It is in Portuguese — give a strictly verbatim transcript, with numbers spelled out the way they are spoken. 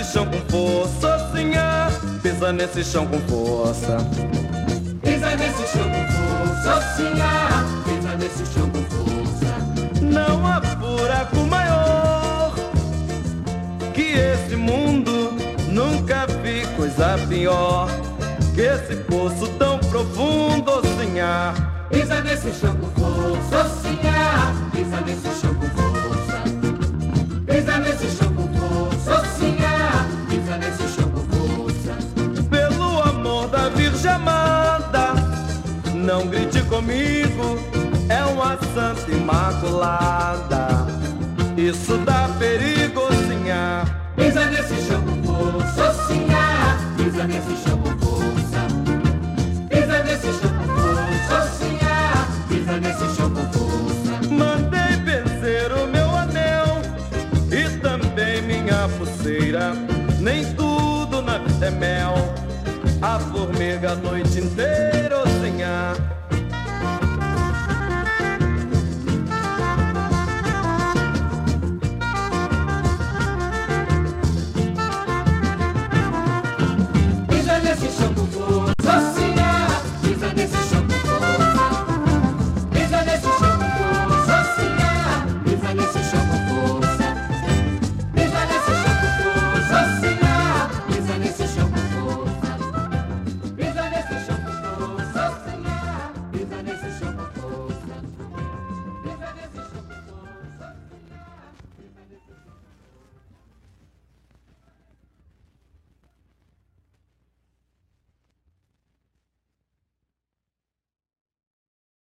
chão com força, sinha. Pisa nesse chão com força. Pisa nesse chão com força, sinha. Pisa nesse chão com força. Não há buraco maior que esse mundo. Nunca vi coisa pior que esse poço tão profundo, sinha. Pisa nesse chão com força, sinha. Pisa nesse chão com força. Pisa nesse chão com força, sinha. Pisa nesse chão com força. Pelo amor da Virgem amada, não grite comigo, é uma santa imaculada. Isso dá perigo, sinha. Pisa nesse chão